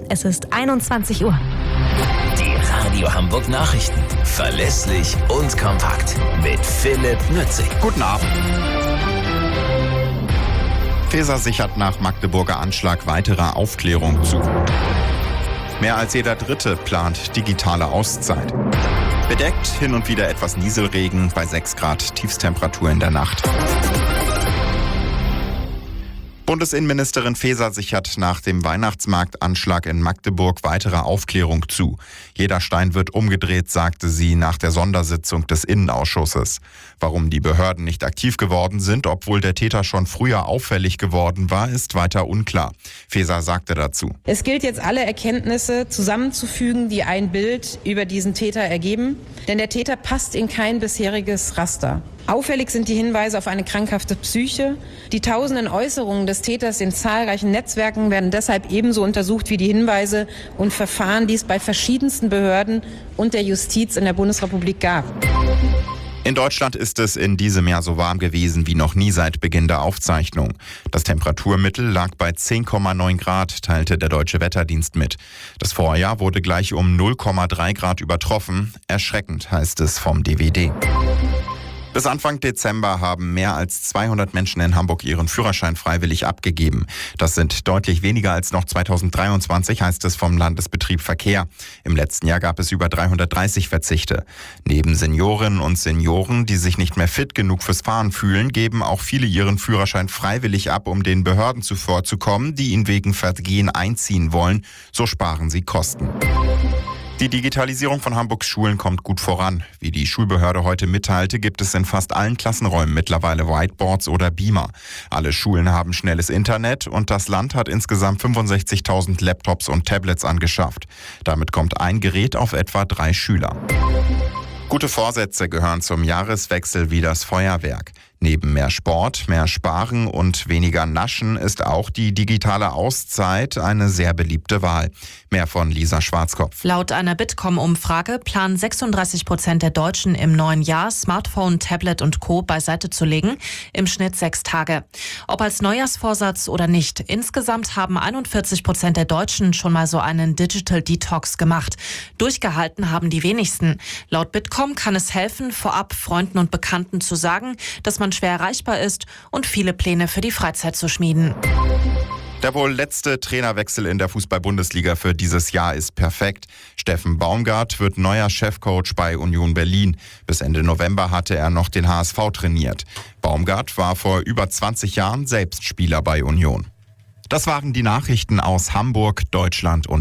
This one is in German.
Es ist 21 Uhr. Die Radio Hamburg Nachrichten. Verlässlich und kompakt. Mit Philipp Nützig. Guten Abend. Faeser sichert nach Magdeburger Anschlag weitere Aufklärung zu. Mehr als jeder Dritte plant digitale Auszeit. Bedeckt, hin und wieder etwas Nieselregen, bei 6 Grad Tiefstemperatur in der Nacht. Bundesinnenministerin Faeser sichert nach dem Weihnachtsmarktanschlag in Magdeburg weitere Aufklärung zu. Jeder Stein wird umgedreht, sagte sie nach der Sondersitzung des Innenausschusses. Warum die Behörden nicht aktiv geworden sind, obwohl der Täter schon früher auffällig geworden war, ist weiter unklar. Faeser sagte dazu: Es gilt jetzt, alle Erkenntnisse zusammenzufügen, die ein Bild über diesen Täter ergeben. Denn der Täter passt in kein bisheriges Raster. Auffällig sind die Hinweise auf eine krankhafte Psyche. Die tausenden Äußerungen des Täters in zahlreichen Netzwerken werden deshalb ebenso untersucht wie die Hinweise und Verfahren, die es bei verschiedensten Behörden und der Justiz in der Bundesrepublik gab. In Deutschland ist es in diesem Jahr so warm gewesen wie noch nie seit Beginn der Aufzeichnung. Das Temperaturmittel lag bei 10,9 Grad, teilte der Deutsche Wetterdienst mit. Das Vorjahr wurde gleich um 0,3 Grad übertroffen. Erschreckend, heißt es vom DWD. Bis Anfang Dezember haben mehr als 200 Menschen in Hamburg ihren Führerschein freiwillig abgegeben. Das sind deutlich weniger als noch 2023, heißt es vom Landesbetrieb Verkehr. Im letzten Jahr gab es über 330 Verzichte. Neben Seniorinnen und Senioren, die sich nicht mehr fit genug fürs Fahren fühlen, geben auch viele ihren Führerschein freiwillig ab, um den Behörden zuvorzukommen, die ihn wegen Vergehen einziehen wollen. So sparen sie Kosten. Die Digitalisierung von Hamburgs Schulen kommt gut voran. Wie die Schulbehörde heute mitteilte, gibt es in fast allen Klassenräumen mittlerweile Whiteboards oder Beamer. Alle Schulen haben schnelles Internet und das Land hat insgesamt 65.000 Laptops und Tablets angeschafft. Damit kommt ein Gerät auf etwa 3 Schüler. Gute Vorsätze gehören zum Jahreswechsel wie das Feuerwerk. Neben mehr Sport, mehr Sparen und weniger Naschen ist auch die digitale Auszeit eine sehr beliebte Wahl. Mehr von Lisa Schwarzkopf. Laut einer Bitkom-Umfrage planen 36% der Deutschen im neuen Jahr Smartphone, Tablet und Co. beiseite zu legen, im Schnitt 6 Tage. Ob als Neujahrsvorsatz oder nicht, insgesamt haben 41% der Deutschen schon mal so einen Digital Detox gemacht. Durchgehalten haben die wenigsten. Laut Bitkom kann es helfen, vorab Freunden und Bekannten zu sagen, dass man schwer erreichbar ist und viele Pläne für die Freizeit zu schmieden. Der wohl letzte Trainerwechsel in der Fußball-Bundesliga für dieses Jahr ist perfekt. Steffen Baumgart wird neuer Chefcoach bei Union Berlin. Bis Ende November hatte er noch den HSV trainiert. Baumgart war vor über 20 Jahren selbst Spieler bei Union. Das waren die Nachrichten aus Hamburg, Deutschland und